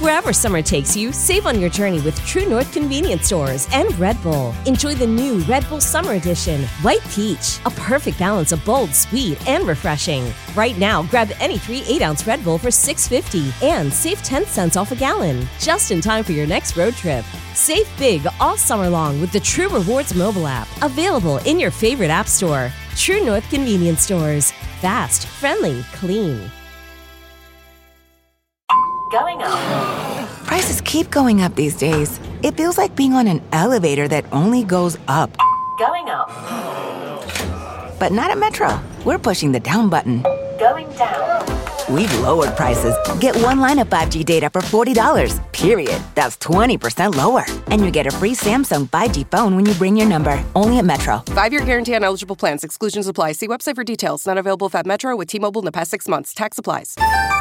Wherever summer takes you, save on your journey with True North Convenience Stores and Red Bull. Enjoy the new Red Bull Summer Edition, White Peach, a perfect balance of bold, sweet, and refreshing. Right now, grab any 3 8-ounce Red Bull for $6.50 and save 10 cents off a gallon. Just in time for your next road trip. Save big all summer long with the True Rewards mobile app, available in your favorite app store. True North Convenience Stores. Fast, friendly, clean. Going up. Prices keep going up these days. It feels like being on an elevator that only goes up. Going up. But not at Metro. We're pushing the down button. Going down. We've lowered prices. Get one line of 5G data for $40, period. That's 20% lower. And you get a free Samsung 5G phone when you bring your number. Only at Metro. 5-year guarantee on eligible plans. Exclusions apply. See website for details. Not available at Metro with T-Mobile in the past 6 months. Tax applies.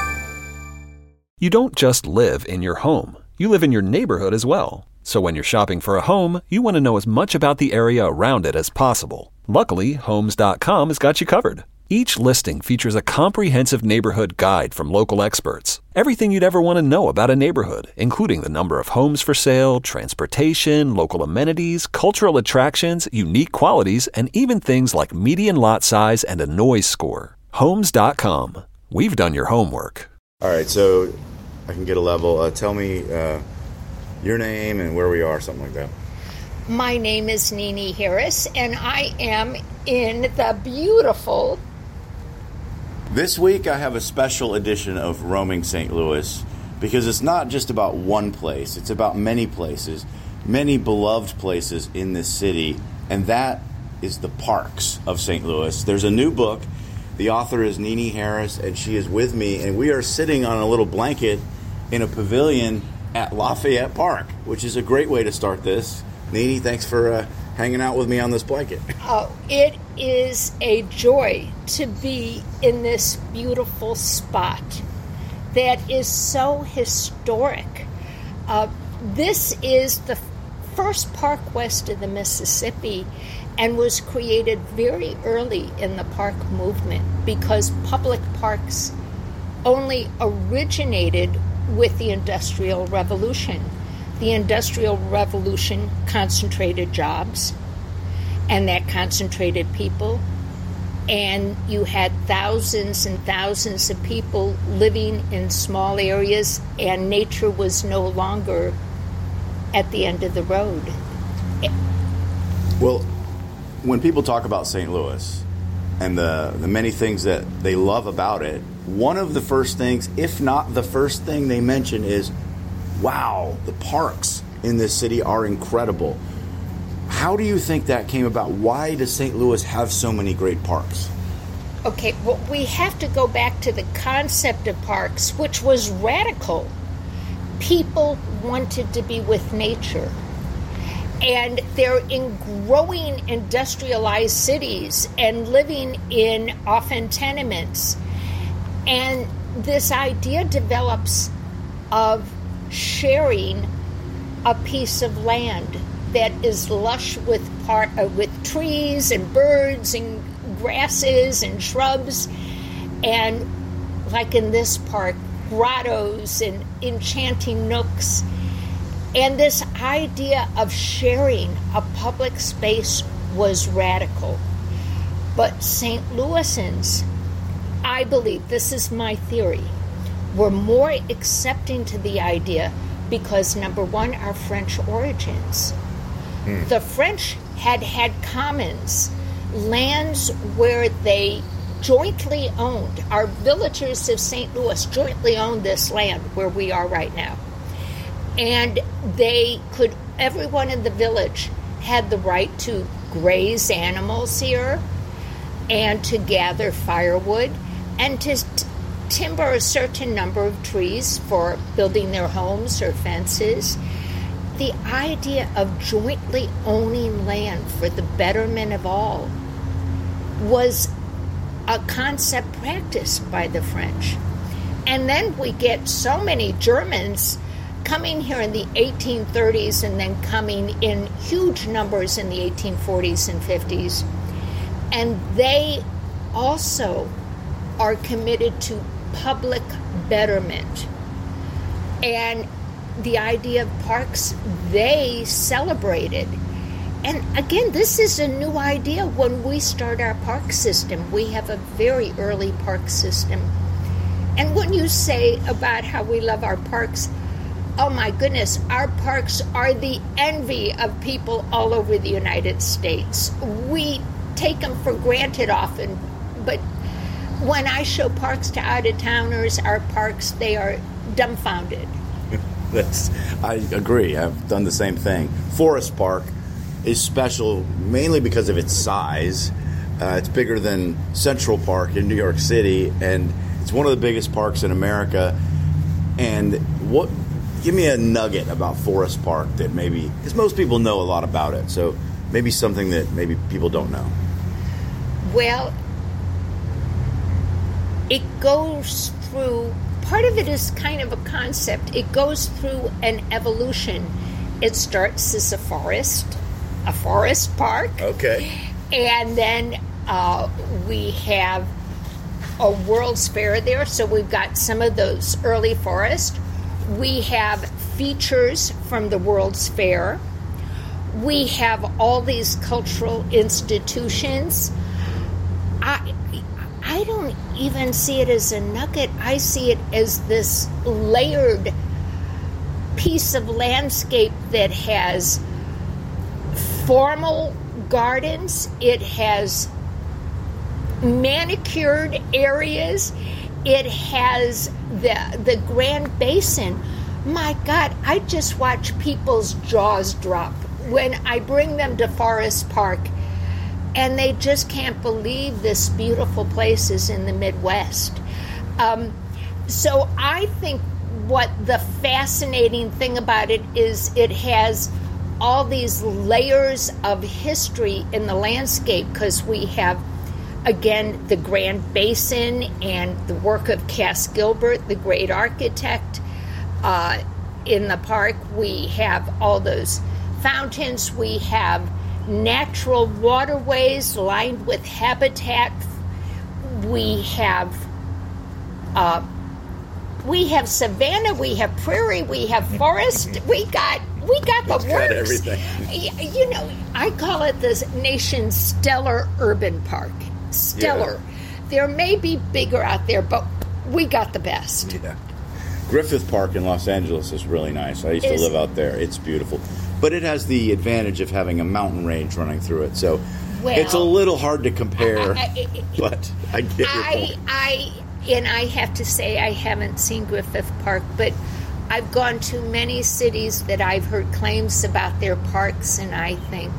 You don't just live in your home. You live in your neighborhood as well. So when you're shopping for a home, you want to know as much about the area around it as possible. Luckily, Homes.com has got you covered. Each listing features a comprehensive neighborhood guide from local experts. Everything you'd ever want to know about a neighborhood, including the number of homes for sale, transportation, local amenities, cultural attractions, unique qualities, and even things like median lot size and a noise score. Homes.com. We've done your homework. All right, so I can get a level. Tell me your name and where we are, something like that. My name is Nini Harris, and I am in the beautiful... This week I have a special edition of Roaming St. Louis because it's not just about one place. It's about many places, many beloved places in this city, and that is the parks of St. Louis. There's a new book. The author is Nini Harris, and she is with me, and we are sitting on a little blanket in a pavilion at Lafayette Park, which is a great way to start this. Nini, thanks for hanging out with me on this blanket. Oh, it is a joy to be in this beautiful spot that is so historic. This is the first park west of the Mississippi and was created very early in the park movement because public parks only originated with the Industrial Revolution. The Industrial Revolution concentrated jobs, and that concentrated people, and you had thousands and thousands of people living in small areas, and nature was no longer at the end of the road. Well, when people talk about St. Louis and the many things that they love about it, one of the first things, if not the first thing they mention is, wow, the parks in this city are incredible. How do you think that came about? Why does St. Louis have so many great parks? Okay, well, we have to go back to the concept of parks, which was radical. People wanted to be with nature. And they're in growing industrialized cities and living in often tenements. And this idea develops of sharing a piece of land that is lush with trees and birds and grasses and shrubs, and like in this park, grottos and enchanting nooks. And this idea of sharing a public space was radical. But St. Louisans, I believe, this is my theory, were more accepting to the idea because, number one, our French origins. The French had commons, lands where they jointly owned. Our villagers of St. Louis jointly owned this land where we are right now. And everyone in the village had the right to graze animals here and to gather firewood and to timber a certain number of trees for building their homes or fences. The idea of jointly owning land for the betterment of all was a concept practiced by the French. And then we get so many Germans coming here in the 1830s and then coming in huge numbers in the 1840s and 50s. And they also are committed to public betterment. And the idea of parks, they celebrated. And again, this is a new idea when we start our park system. We have a very early park system. And when you say about how we love our parks, oh my goodness, our parks are the envy of people all over the United States. We take them for granted often, but when I show parks to out-of-towners, our parks, they are dumbfounded. I agree. I've done the same thing. Forest Park is special mainly because of its size. It's bigger than Central Park in New York City, and it's one of the biggest parks in America. And give me a nugget about Forest Park that maybe, because most people know a lot about it, so maybe something that maybe people don't know. Well, it goes through, part of it is kind of a concept. It goes through an evolution. It starts as a forest park. Okay. And then we have a World's Fair there, so we've got some of those early forests. We have features from the World's Fair. We have all these cultural institutions. I don't even see it as a nugget. I see it as this layered piece of landscape that has formal gardens. It has manicured areas. It has the Grand Basin. My God, I just watch people's jaws drop when I bring them to Forest Park, and they just can't believe this beautiful place is in the Midwest. So I think what the fascinating thing about it is it has all these layers of history in the landscape, because we have, again, the Grand Basin and the work of Cass Gilbert, the great architect. In the park, we have all those fountains. We have natural waterways lined with habitat. We have savanna. We have prairie. We have forest. We got the works. Got everything. You know, I call it the nation's stellar urban park. Stellar. Yeah. There may be bigger out there, but we got the best. Yeah. Griffith Park in Los Angeles is really nice. I used to live out there. It's beautiful. But it has the advantage of having a mountain range running through it. So it's a little hard to compare, but I get your point. I have to say I haven't seen Griffith Park, but I've gone to many cities that I've heard claims about their parks, and I think,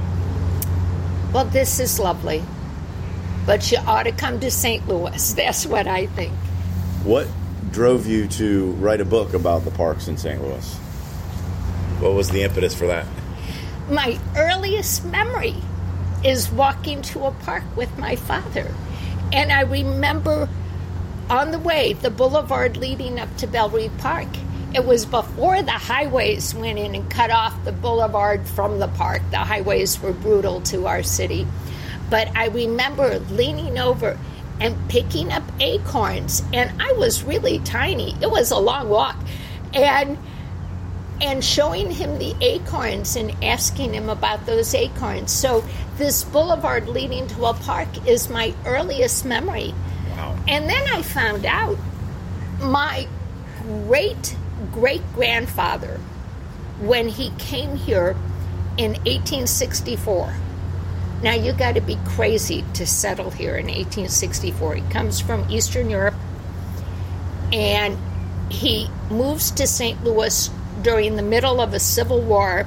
well, this is lovely, but you ought to come to St. Louis. That's what I think. What drove you to write a book about the parks in St. Louis? What was the impetus for that? My earliest memory is walking to a park with my father. And I remember on the way, the boulevard leading up to Bellerive Park. It was before the highways went in and cut off the boulevard from the park. The highways were brutal to our city. But I remember leaning over and picking up acorns, and I was really tiny. It was a long walk, and showing him the acorns and asking him about those acorns. So this boulevard leading to a park is my earliest memory. Wow. And then I found out my great-great-grandfather, when he came here in 1864. Now, you got to be crazy to settle here in 1864. He comes from Eastern Europe, and he moves to St. Louis during the middle of a civil war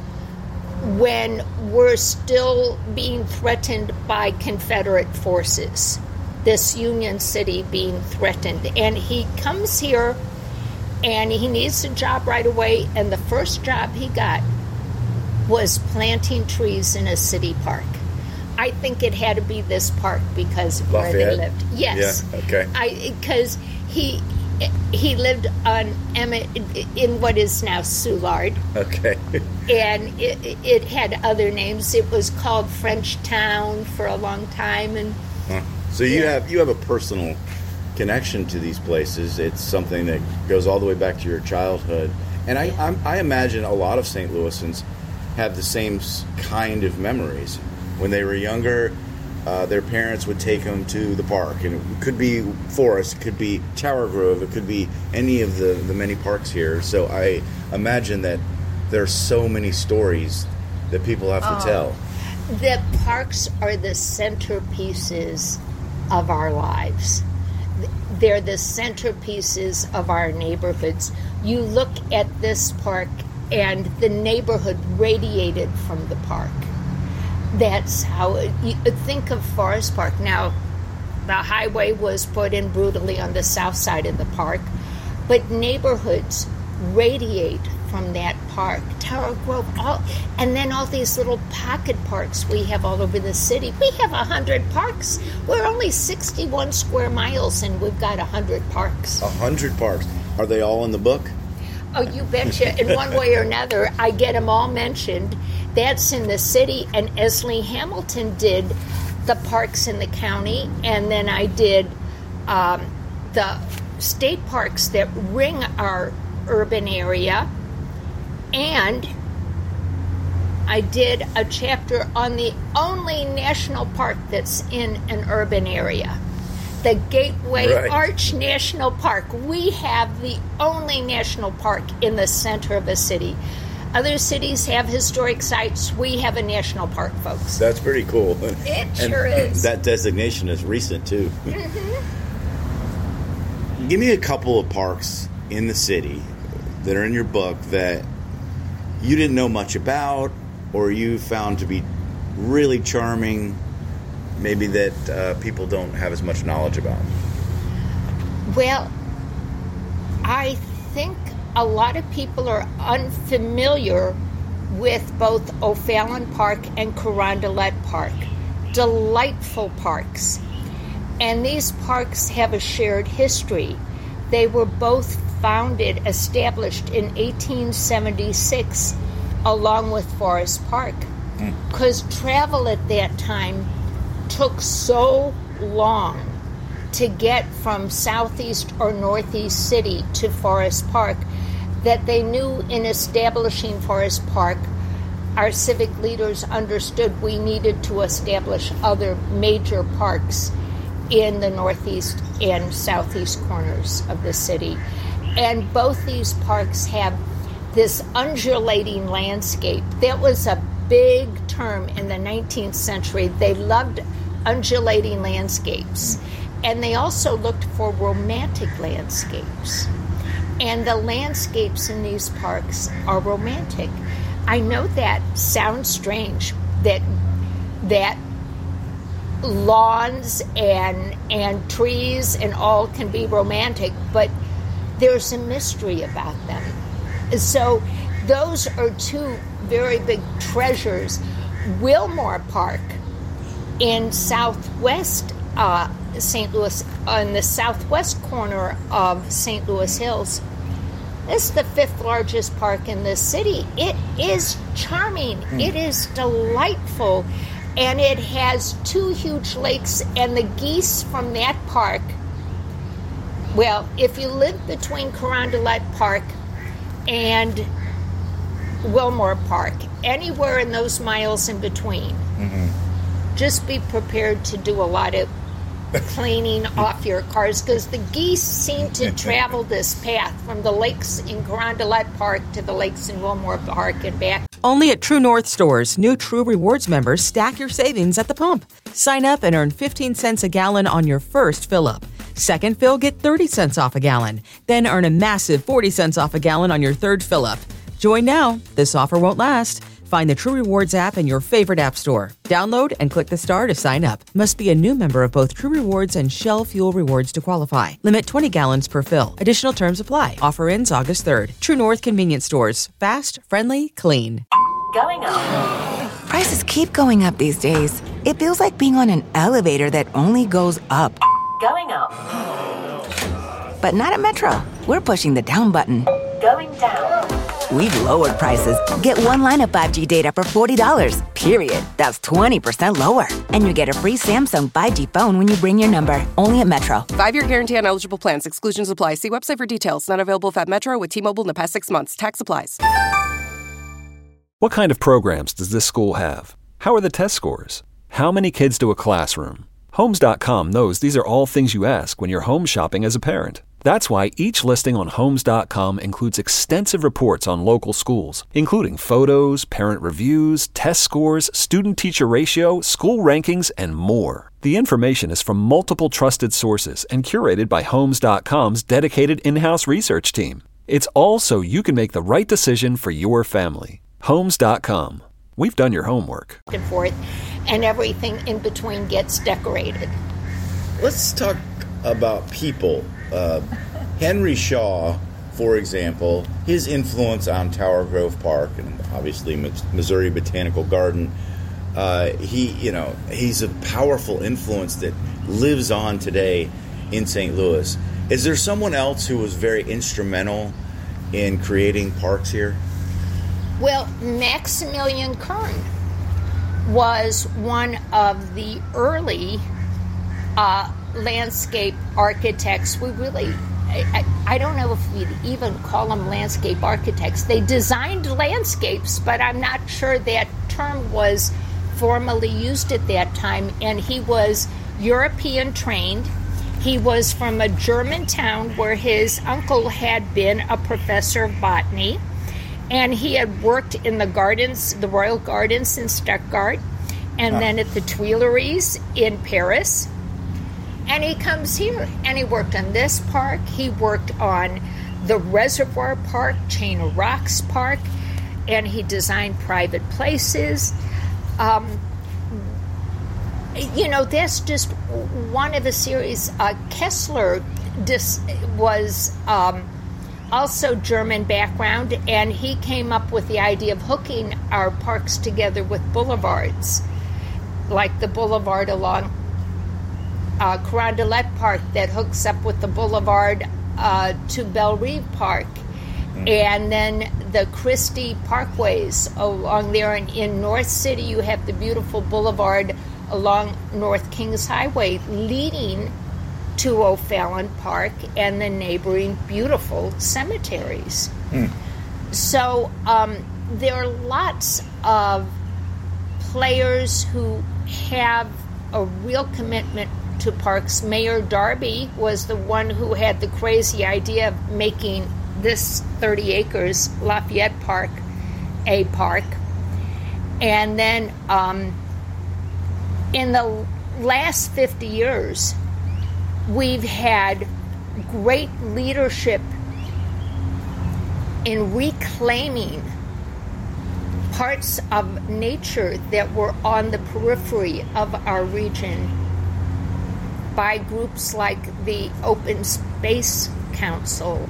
when we're still being threatened by Confederate forces, this Union City being threatened. And he comes here, and he needs a job right away, and the first job he got was planting trees in a city park. I think it had to be this park because of where they lived. Yes. Yeah, okay. Because he lived on Emmett in what is now Soulard. Okay. And it had other names. It was called French Town for a long time. And so you have a personal connection to these places. It's something that goes all the way back to your childhood. And I imagine a lot of St. Louisans have the same kind of memories. When they were younger, their parents would take them to the park. And it could be Forest, it could be Tower Grove, it could be any of the many parks here. So I imagine that there are so many stories that people have to tell. The parks are the centerpieces of our lives. They're the centerpieces of our neighborhoods. You look at this park and the neighborhood radiated from the park. That's how you think of Forest Park. Now, the highway was put in brutally on the south side of the park, but neighborhoods radiate from that park. Tower Grove, and then all these little pocket parks we have all over the city. We have 100 parks. We're only 61 square miles, and we've got 100 parks. 100 parks. Are they all in the book? Oh, you betcha. In one way or another, I get them all mentioned. That's in the city, and Esley Hamilton did the parks in the county, and then I did the state parks that ring our urban area, and I did a chapter on the only national park that's in an urban area, the Gateway Arch National Park. We have the only national park in the center of a city. Other cities have historic sites. We have a national park, folks. That's pretty cool. It sure is. That designation is recent, too. Mm-hmm. Give me a couple of parks in the city that are in your book that you didn't know much about or you found to be really charming, maybe that people don't have as much knowledge about. Well, I think a lot of people are unfamiliar with both O'Fallon Park and Carondelet Park. Delightful parks. And these parks have a shared history. They were both established in 1876 along with Forest Park. Because travel at that time took so long to get from southeast or northeast city to Forest Park that they knew in establishing Forest Park, our civic leaders understood we needed to establish other major parks in the northeast and southeast corners of the city. And both these parks have this undulating landscape. That was a big term in the 19th century. They loved undulating landscapes. And they also looked for romantic landscapes. And the landscapes in these parks are romantic. I know that sounds strange, that lawns and trees and all can be romantic, but there's a mystery about them. So those are two very big treasures. Wilmore Park in southwest St. Louis, on the southwest corner of St. Louis Hills, is the 5th largest park in the city. It is charming. It is delightful. And it has 2 huge lakes, and the geese from that park, well, if you live between Carondelet Park and Wilmore Park, anywhere in those miles in between, just be prepared to do a lot of cleaning off your cars, because the geese seem to travel this path from the lakes in Carondelet Park to the lakes in Wilmore Park and back. Only at True North stores, new True Rewards members stack your savings at the pump. Sign up and earn 15 cents a gallon on your first fill-up. Second fill, get 30 cents off a gallon. Then earn a massive 40 cents off a gallon on your third fill-up. Join now. This offer won't last. Find the True Rewards app in your favorite app store. Download and click the star to sign up. Must be a new member of both True Rewards and Shell Fuel Rewards to qualify. Limit 20 gallons per fill. Additional terms apply. Offer ends August 3rd. True North Convenience Stores. Fast, friendly, clean. Going up. Prices keep going up these days. It feels like being on an elevator that only goes up. Going up. But not at Metro. We're pushing the down button. Going down. We've lowered prices. Get one line of 5G data for $40, period. That's 20% lower. And you get a free Samsung 5G phone when you bring your number. Only at Metro. 5-year guarantee on eligible plans. Exclusions apply. See website for details. Not available at Metro with T-Mobile in the past 6 months. Tax applies. What kind of programs does this school have? How are the test scores? How many kids do a classroom? Homes.com knows these are all things you ask when you're home shopping as a parent. That's why each listing on Homes.com includes extensive reports on local schools, including photos, parent reviews, test scores, student-teacher ratio, school rankings, and more. The information is from multiple trusted sources and curated by Homes.com's dedicated in-house research team. It's all so you can make the right decision for your family. Homes.com. We've done your homework. And forth, and everything in between gets decorated. Let's talk about people. Henry Shaw, for example, his influence on Tower Grove Park and obviously Missouri Botanical Garden, he's a powerful influence that lives on today in St. Louis. Is there someone else who was very instrumental in creating parks here? Well, Maximilian Kern was one of the early landscape architects. I don't know if we'd even call them landscape architects. They designed landscapes, but I'm not sure that term was formally used at that time. And he was European trained. He was from a German town where his uncle had been a professor of botany. And he had worked in the gardens, the Royal Gardens in Stuttgart, and then at the Tuileries in Paris. And he comes here, and he worked on this park. He worked on the Reservoir Park, Chain of Rocks Park, and he designed private places. That's just one of a series. Kessler was also German background, and he came up with the idea of hooking our parks together with boulevards, like the boulevard along Carondelet Park that hooks up with the boulevard to Bellerive Park, and then the Christie Parkways along there. And in North City, you have the beautiful boulevard along North Kings Highway leading to O'Fallon Park and the neighboring beautiful cemeteries. So there are lots of players who have a real commitment to parks. Mayor Darby was the one who had the crazy idea of making this 30 acres Lafayette Park a park. And then in the last 50 years, we've had great leadership in reclaiming parts of nature that were on the periphery of our region by groups like the Open Space Council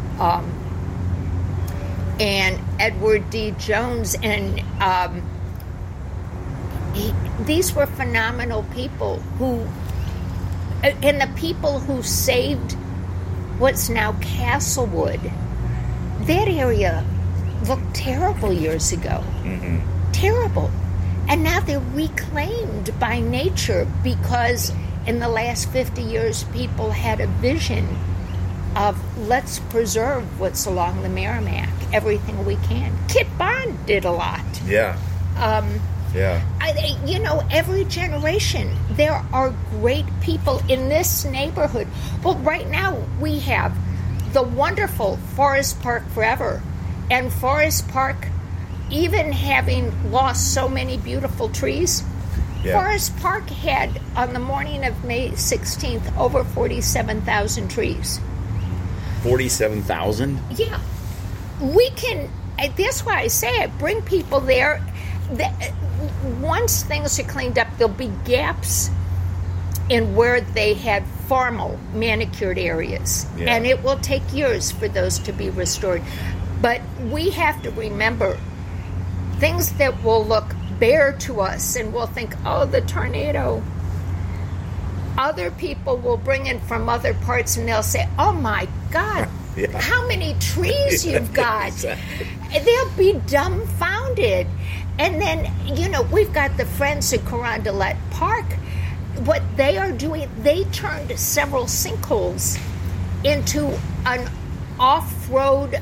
and Edward D. Jones. And these were phenomenal people and the people who saved what's now Castlewood. That area looked terrible years ago. Terrible. And now they're reclaimed by nature because in the last 50 years, people had a vision of let's preserve what's along the Merrimack, everything we can. Kit Bond did a lot. Yeah. Every generation, there are great people in this neighborhood. Well, right now, we have the wonderful Forest Park Forever. And Forest Park, even having lost so many beautiful trees, Forest Park had, on the morning of May 16th, over 47,000 trees. 47,000? Yeah. We can, that's why I say it, bring people there. Once things are cleaned up, there'll be gaps in where they had formal manicured areas. And it will take years for those to be restored. But we have to remember things that will look bare to us and we'll think, oh, the tornado. Other people will bring in from other parts and they'll say, oh my God, how many trees you've got. Exactly. They'll be dumbfounded. And then, we've got the Friends of Carondelet Park. What they are doing, they turned several sinkholes into an off-road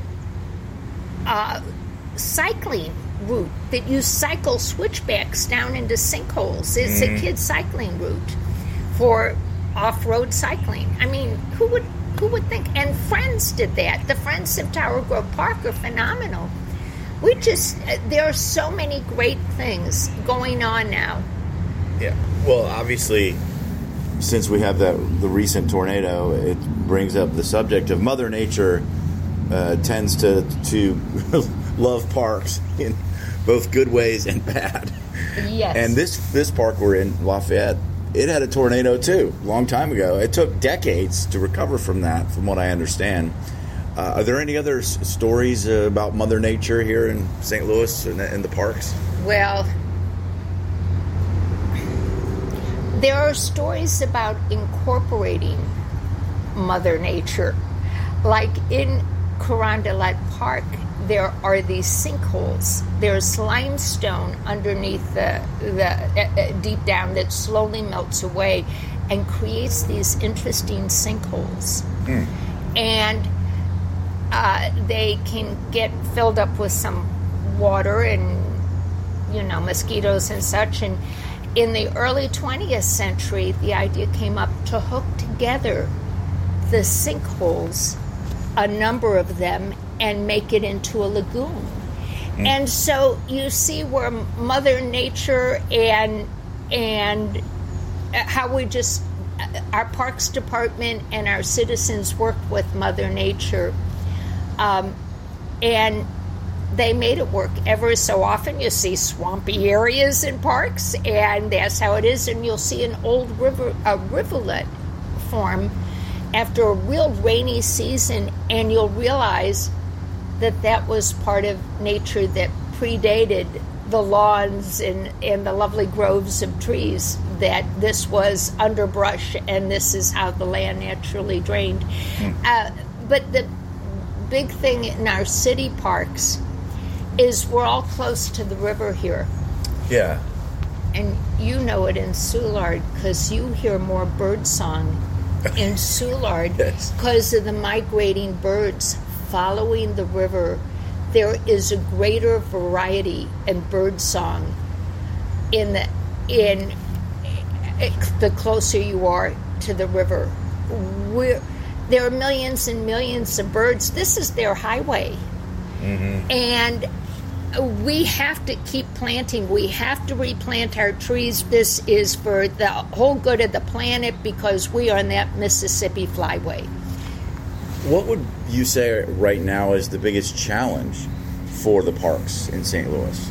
cycling route that you cycle switchbacks down into sinkholes. It's a kid cycling route for off-road cycling. I mean, who would think? And Friends did that. The Friends of Tower Grove Park are phenomenal. There are so many great things going on now. Yeah. Well, obviously, since we have the recent tornado, it brings up the subject of Mother Nature tends to love parks in both good ways and bad. Yes. And this park we're in, Lafayette, it had a tornado too, a long time ago. It took decades to recover from that, from what I understand. Are there any other stories about Mother Nature here in St. Louis and the parks? Well, there are stories about incorporating Mother Nature. Like in Carondelet Park, there are these sinkholes. There's limestone underneath the deep down that slowly melts away and creates these interesting sinkholes. And they can get filled up with some water and, mosquitoes and such. And in the early 20th century, the idea came up to hook together the sinkholes, a number of them, and make it into a lagoon. And so you see where Mother Nature and how our Parks Department and our citizens worked with Mother Nature. And they made it work. Ever so often you see swampy areas in parks, and that's how it is. And you'll see an old rivulet form after a real rainy season, and you'll realize that was part of nature that predated the lawns and the lovely groves of trees, that this was underbrush and this is how the land naturally drained. But the big thing in our city parks is we're all close to the river here. Yeah. And you know it in Soulard because you hear more bird song in Soulard because of the migrating birds following the river. There is a greater variety in bird song in the closer you are to the river. There are millions and millions of birds. This is their highway. And we have to keep planting. We have to replant our trees. This is for the whole good of the planet because we are on that Mississippi flyway. What would you say right now is the biggest challenge for the parks in St. Louis?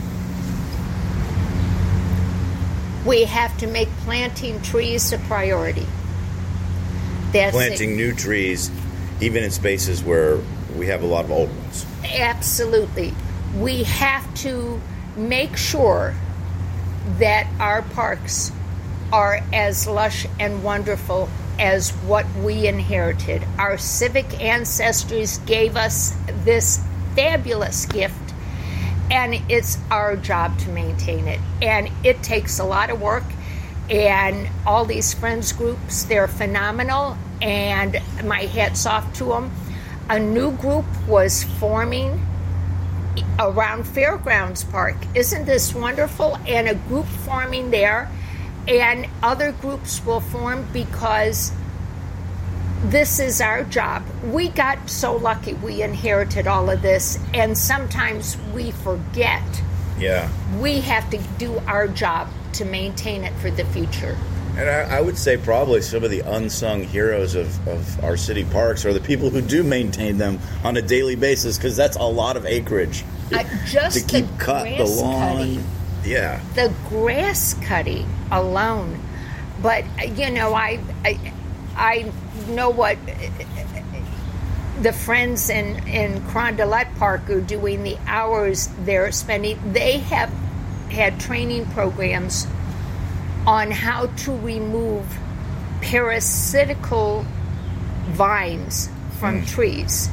We have to make planting trees a priority. Planting new trees, even in spaces where we have a lot of old ones. Absolutely. We have to make sure that our parks are as lush and wonderful as what we inherited. Our civic ancestors gave us this fabulous gift, and it's our job to maintain it. And it takes a lot of work, and all these friends groups, they're phenomenal, and my hat's off to them. A new group was forming around Fairgrounds Park. Isn't this wonderful? And a group forming there, and other groups will form because this is our job. We got so lucky we inherited all of this, and sometimes we forget. Yeah. We have to do our job to maintain it for the future. And I would say probably some of the unsung heroes of our city parks are the people who do maintain them on a daily basis, because that's a lot of acreage just to keep the lawn. Cutting, yeah, the grass cutting alone. But you know, I know what the friends in Carondelet Park are doing. The hours they're spending. They have had training programs on how to remove parasitical vines from trees.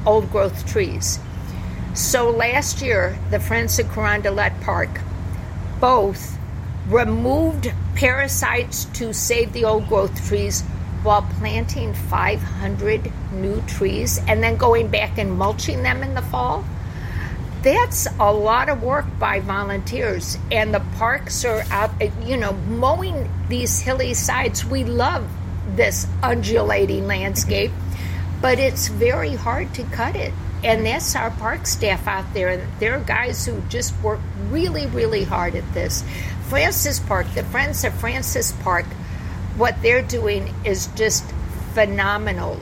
old growth trees. So last year, the Friends of Carondelet Park both removed parasites to save the old growth trees while planting 500 new trees and then going back and mulching them in the fall. That's a lot of work by volunteers, and the parks are out, mowing these hilly sides. We love this undulating landscape, but it's very hard to cut it. And that's our park staff out there. There are guys who just work really, really hard at this. Francis Park, the Friends of Francis Park, what they're doing is just phenomenal.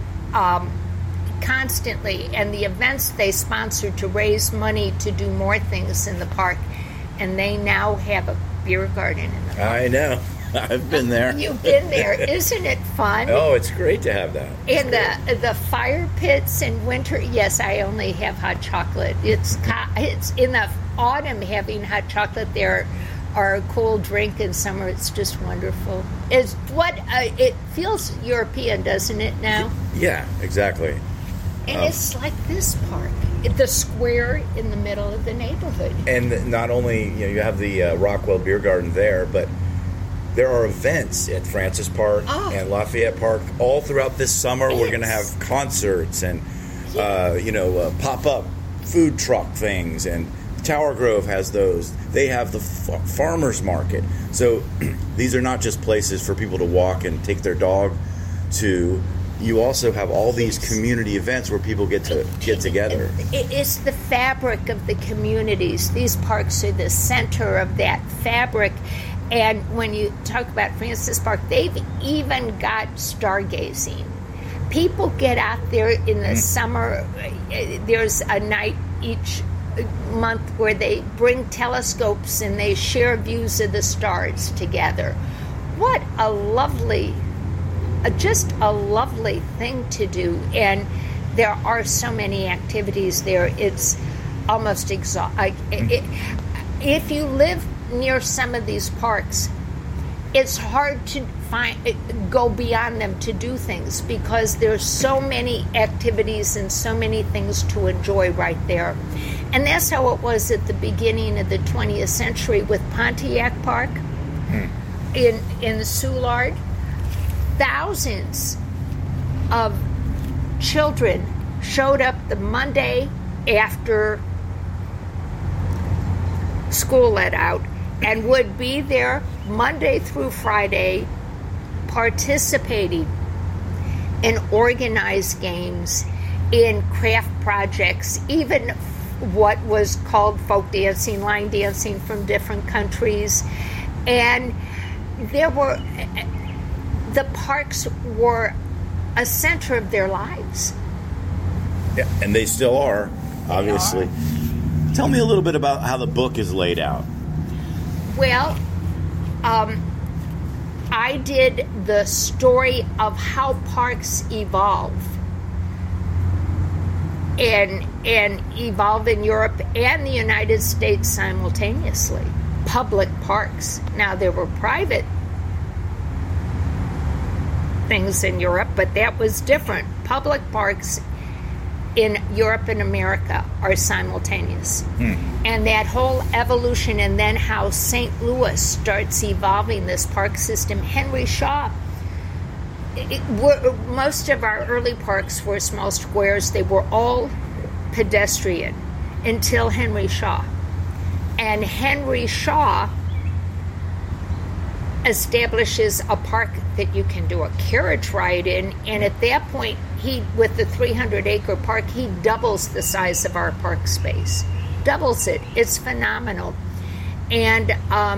Constantly, and the events they sponsor to raise money to do more things in the park, and they now have a beer garden in the park. I know. I've been there. You've been there. Isn't it fun? Oh, it's great to have that. And the fire pits in winter. Yes, I only have hot chocolate. It's in the autumn having hot chocolate there, or a cool drink in summer. It's just wonderful. It's it feels European, doesn't it now? Yeah, exactly. And it's like this park, the square in the middle of the neighborhood. And not only you have the Rockwell Beer Garden there, but there are events at Francis Park and Lafayette Park all throughout this summer. We're going to have concerts and pop-up food truck things, and Tower Grove has those. They have the farmers market. So these are not just places for people to walk and take their dog to. You also have all these community events where people get together. It's the fabric of the communities. These parks are the center of that fabric. And when you talk about Francis Park, they've even got stargazing. People get out there in the summer. There's a night each month where they bring telescopes and they share views of the stars together. What a lovely thing to do, and there are so many activities there. It's almost exhausting. If you live near some of these parks, it's hard to go beyond them to do things because there's so many activities and so many things to enjoy right there. And that's how it was at the beginning of the 20th century with Pontiac Park in Soulard. Thousands of children showed up the Monday after school let out and would be there Monday through Friday participating in organized games, in craft projects, even what was called folk dancing, line dancing from different countries. And the parks were a center of their lives. Yeah, and they still are, obviously. Tell me a little bit about how the book is laid out. Well, I did the story of how parks evolve and evolve in Europe and the United States simultaneously. Public parks. Now, there were private things in Europe, but that was different. Public parks in Europe and America are simultaneous. And that whole evolution, and then how St. Louis starts evolving this park system. Henry Shaw, most of our early parks were small squares. They were all pedestrian until Henry Shaw. And Henry Shaw establishes a park that you can do a carriage ride in, and at that point, with the 300-acre park, he doubles the size of our park space. Doubles it. It's phenomenal. And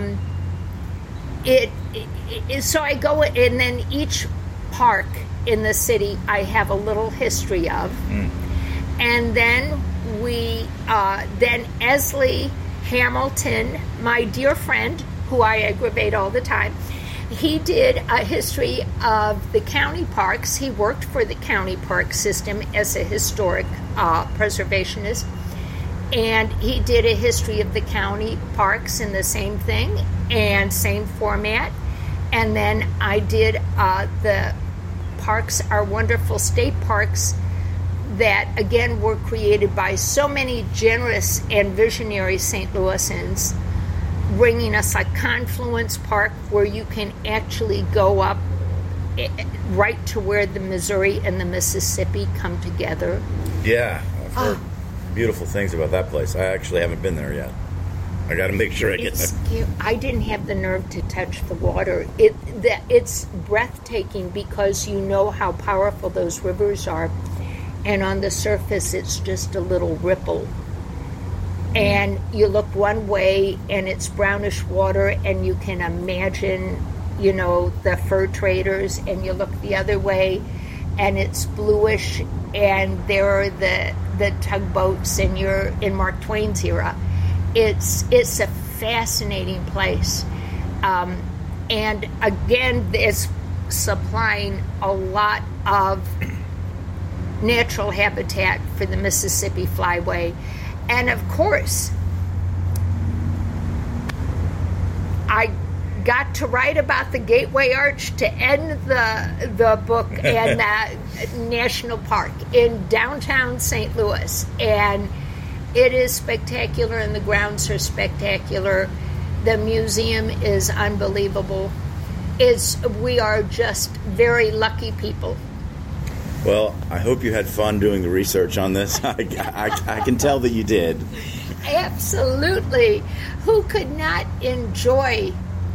so I go, and then each park in the city I have a little history of. And then then Esley Hamilton, my dear friend, who I aggravate all the time, he did a history of the county parks. He worked for the county park system as a historic preservationist, and he did a history of the county parks in the same thing and same format. And then I did the parks, our wonderful state parks, that, again, were created by so many generous and visionary St. Louisans, bringing us a Confluence Park where you can actually go up right to where the Missouri and the Mississippi come together. Yeah, I've heard beautiful things about that place. I actually haven't been there yet. I got to make sure I get there. I didn't have the nerve to touch the water. It's breathtaking because you know how powerful those rivers are. And on the surface, it's just a little ripple. And you look one way, and it's brownish water, and you can imagine, you know, the fur traders. And you look the other way, and it's bluish, and there are the tugboats, and you're in Mark Twain's era. It's a fascinating place. And again, it's supplying a lot of natural habitat for the Mississippi Flyway. And of course, I got to write about the Gateway Arch to end the book and the national park in downtown St. Louis. And it is spectacular, and the grounds are spectacular. The museum is unbelievable. We are just very lucky people. Well, I hope you had fun doing the research on this. I can tell that you did. Absolutely. Who could not enjoy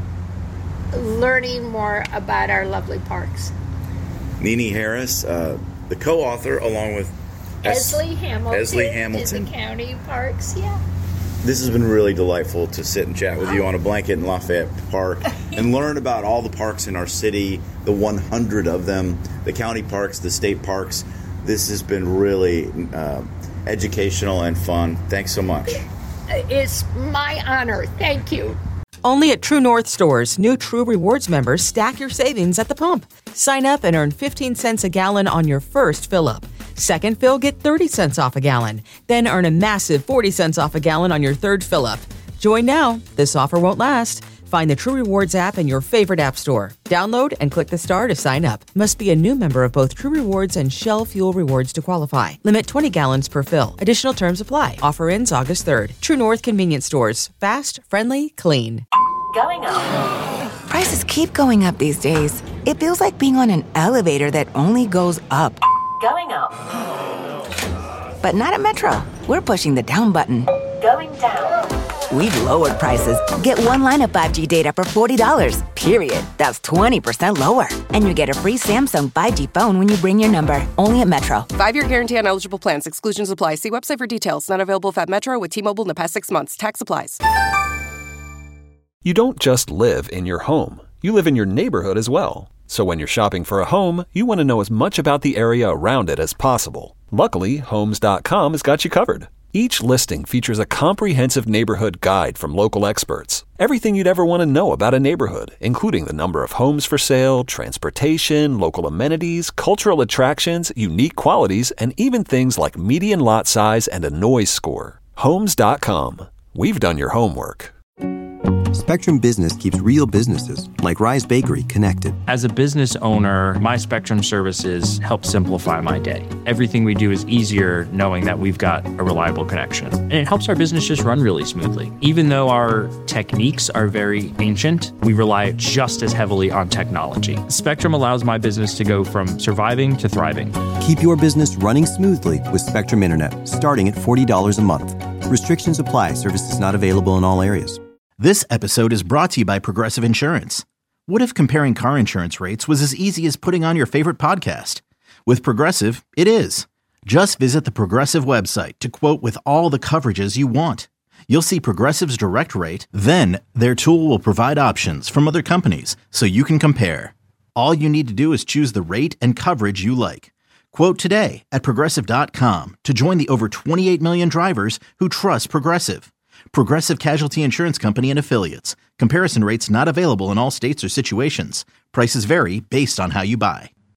learning more about our lovely parks? Nene Harris, the co-author, along with Esley Hamilton. In the county parks, yeah. This has been really delightful to sit and chat with you on a blanket in Lafayette Park and learn about all the parks in our city, the 100 of them, the county parks, the state parks. This has been really educational and fun. Thanks so much. It's my honor. Thank you. Only at True North stores, new True Rewards members stack your savings at the pump. Sign up and earn 15 cents a gallon on your first fill-up. Second fill, get 30 cents off a gallon. Then earn a massive 40 cents off a gallon on your third fill-up. Join now. This offer won't last. Find the True Rewards app in your favorite app store. Download and click the star to sign up. Must be a new member of both True Rewards and Shell Fuel Rewards to qualify. Limit 20 gallons per fill. Additional terms apply. Offer ends August 3rd. True North Convenience Stores. Fast, friendly, clean. Going up. Prices keep going up these days. It feels like being on an elevator that only goes up. Going up. But not at Metro. We're pushing the down button. Going down. We've lowered prices. Get one line of 5G data for $40, period. That's 20% lower. And you get a free Samsung 5G phone when you bring your number. Only at Metro. 5-year guarantee on eligible plans. Exclusions apply. See website for details. Not available at Metro with T-Mobile in the past 6 months. Tax applies. You don't just live in your home. You live in your neighborhood as well. So when you're shopping for a home, you want to know as much about the area around it as possible. Luckily, Homes.com has got you covered. Each listing features a comprehensive neighborhood guide from local experts. Everything you'd ever want to know about a neighborhood, including the number of homes for sale, transportation, local amenities, cultural attractions, unique qualities, and even things like median lot size and a noise score. Homes.com. We've done your homework. Spectrum Business keeps real businesses, like Rise Bakery, connected. As a business owner, my Spectrum services help simplify my day. Everything we do is easier knowing that we've got a reliable connection. And it helps our business just run really smoothly. Even though our techniques are very ancient, we rely just as heavily on technology. Spectrum allows my business to go from surviving to thriving. Keep your business running smoothly with Spectrum Internet, starting at $40 a month. Restrictions apply. Services not available in all areas. This episode is brought to you by Progressive Insurance. What if comparing car insurance rates was as easy as putting on your favorite podcast? With Progressive, it is. Just visit the Progressive website to quote with all the coverages you want. You'll see Progressive's direct rate, then their tool will provide options from other companies so you can compare. All you need to do is choose the rate and coverage you like. Quote today at Progressive.com to join the over 28 million drivers who trust Progressive. Progressive Casualty Insurance Company and Affiliates. Comparison rates not available in all states or situations. Prices vary based on how you buy.